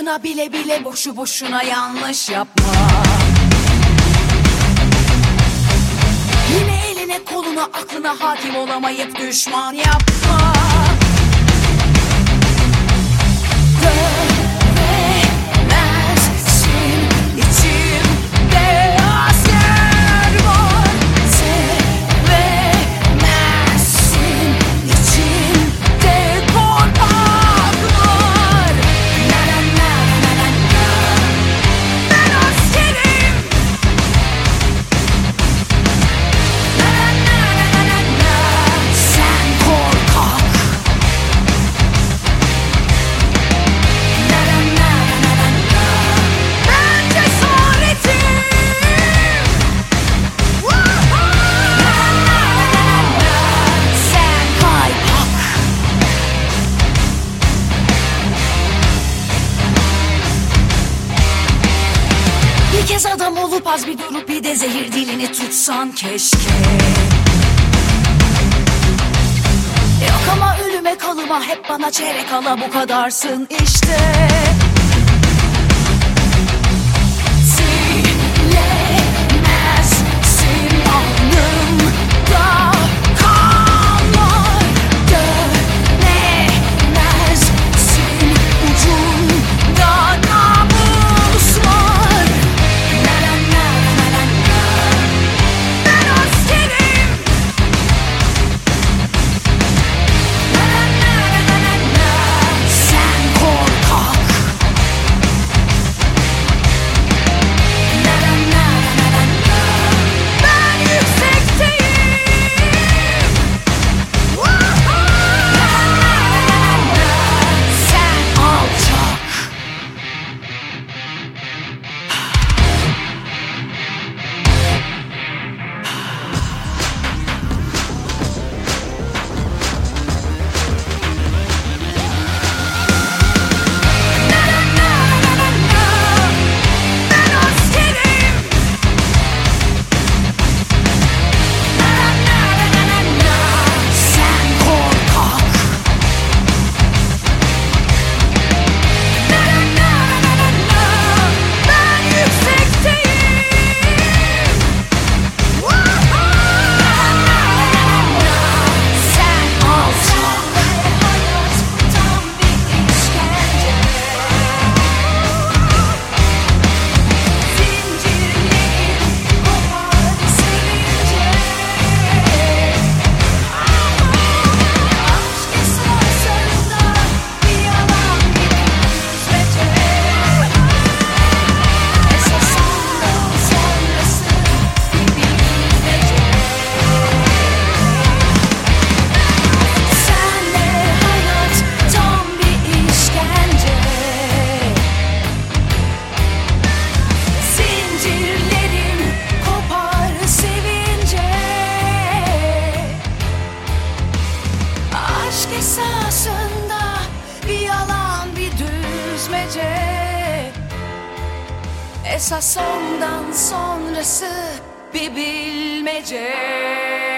boşuna bile bile boşu boşuna yanlış yapma. Yine eline koluna aklına hakim olamayıp düşman yapma. Dövemezsin içimde asker var. Sevemezsin içimde korkak var. Na na na na na na. Ben askerim. Na na na na na na. Sen korkak. Na na na na na na. Ben cesaretim. Woohoo! Na na na na na. Sen kaypak. Bir kez adam olup az bir durup bir de zehir dilini tutsan keşke. Yok ama ölüme kalıma hep bana çeyrek ala bu kadarsın işte. Silemezsin alnımda kan var. Dönemezsin ucunda namus var. Na na na na na na. Ben askerim. Na na na na na na. Sen korkak. Na na na na na na. Ben yüksekteyim. Woohoo! Na na na na na. Sen alçak. Ben askerim. Na na na na na na. Sen korkak. Na na na na na na. Ben yüksekteyim. Woohoo! Na na na na na. Sen alçak. Hayat tam bir işkence. Zincirlerin kopar sevince. Aşk esasında bir yalan bir düzmece. Esasından sonrası bir bilmece. Senle hayat tam bir işkence. Zincirlerim kopar sevince. Aşk esasında bir yalan bir düzmece. Esas ondan sonrası bir bilmece.